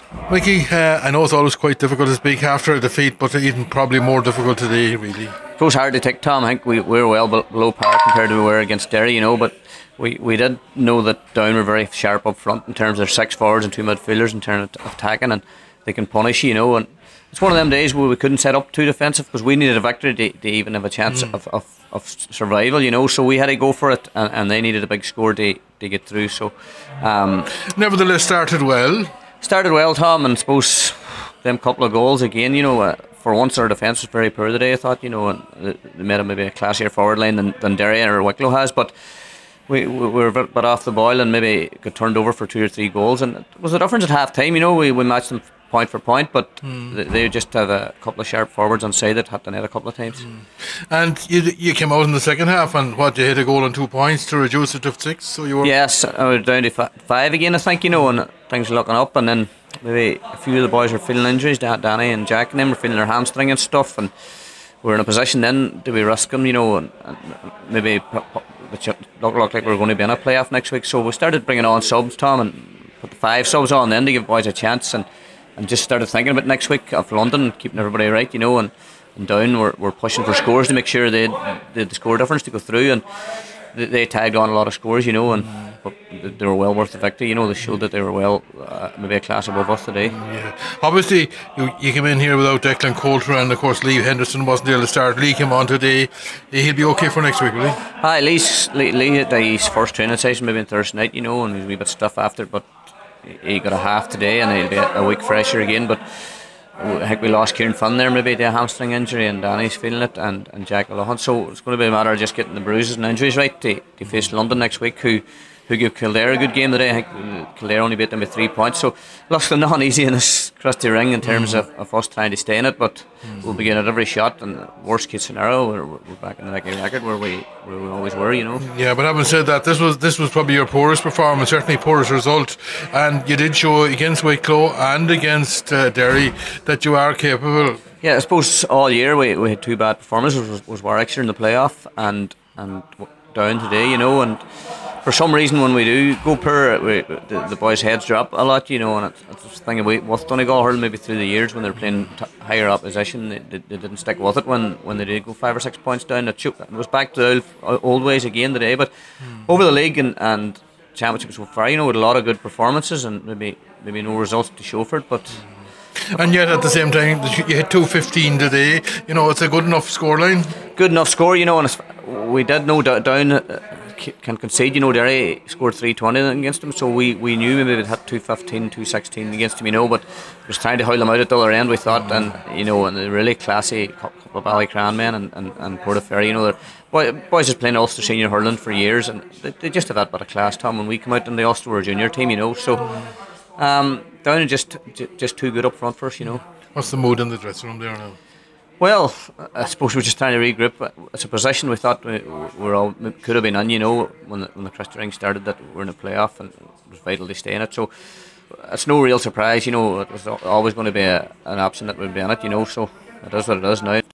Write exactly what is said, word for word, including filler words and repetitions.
Mickey, uh, I know it's always quite difficult to speak after a defeat, but even probably more difficult today, really. It was hard to take, Tom. I think we, we were well below par compared to we were against Derry, you know, but we, we did know that Down were very sharp up front in terms of their six forwards and two midfielders in terms of attacking, and they can punish you, you know. And it's one of them days where we couldn't set up too defensive because we needed a victory to, to even have a chance mm. of, of, of survival, you know. So we had to go for it, and, and they needed a big score to, to get through. So, um, nevertheless, started well. Started well, Tom, and I suppose them couple of goals again, you know. Uh, for once, our defence was very poor today, I thought, you know, and they made a, maybe a classier forward line than, than Derry or Wicklow has, but we, we were a bit, bit off the boil and maybe got turned over for two or three goals, and it was a difference at half time, you know. We, we matched them point for point, but mm. they, they just have a couple of sharp forwards on side that had to net a couple of times. Mm. And you you came out in the second half and what, you hit a goal and two points to reduce it to six, so you were... Yes, I was down to f- five again, I think, you know, and things were looking up, and then maybe a few of the boys were feeling injuries. Danny and Jack and them were feeling their hamstring and stuff, and we were in a position then, do we risk them, you know, and, and maybe it looked like we were going to be in a playoff next week, so we started bringing on subs, Tom, and put the five subs on then to give boys a chance, and, and just started thinking about next week of London, keeping everybody right, you know, and, and Down we're, we're pushing for scores to make sure they had the score difference to go through, and they, they tagged on a lot of scores, you know, and but they were well worth the victory, you know. They showed that they were well, uh, maybe a class above us today. Yeah. Obviously, you, you came in here without Declan Coulter, and of course Lee Henderson wasn't there to start. Lee came on today. He'll be okay for next week, will he? Hi, Lee's, Lee, Lee had his first training session maybe on Thursday night, you know, and he was a wee bit stiff after, but he got a half today, and he'll be a week fresher again. But I think we lost Kieran Finn there maybe to a hamstring injury, and Danny's feeling it, and, and Jack O'Loughlin. So it's going to be a matter of just getting the bruises and injuries right to, to face London next week, who who gave Kildare a good game today. I think Kildare only beat them by three points, so looks not easy in this Christy Ring in terms mm. of, of us trying to stay in it, but mm. we'll be getting at every shot, and worst case scenario we're, we're back in the Nicky record where we where we always were, you know. Yeah, but having said that, this was this was probably your poorest performance, certainly poorest result, and you did show against Wicklow and against uh, Derry that you are capable. Yeah, I suppose all year we, we had two bad performances. Was, was Warwickshire in the playoff and and Down today, you know, and for some reason when we do go poor, we, the, the boys' heads drop a lot, you know, and it's, it's the thing about with Donegal hurl maybe through the years when they're playing t- higher opposition, they, they, they didn't stick with it when, when they did go five or six points down. It, it was back to the old, old ways again today, but mm. over the league and, and championship so far, you know, with a lot of good performances and maybe maybe no results to show for it, but... And yet at the same time you hit two fifteen today, you know, it's a good enough scoreline. Good enough score, you know, and we did know Down uh, can concede, you know. Derry scored three twenty against them, so we, we knew maybe we'd hit two fifteen, two sixteen against them, you know, but we was trying to howl them out at the other end, we thought, and you know, and the really classy couple of Ballycran men and, and, and Portaferry, you know, they're boy, boys just playing Ulster senior hurling for years, and they, they just have that bit of class, Tom. When we come out in the Ulster, we're a junior team, you know, so um, Down are just just too good up front for us, you know. What's the mood in the dressing room there now? Well, I suppose we're just trying to regroup. It's a position we thought we were all could have been in, you know, when the, when the Christy Ring started, that we're in a playoff and it was vital to stay in it. So it's no real surprise, you know. It was always going to be a, an option that we'd be in it, you know. So it is what it is now.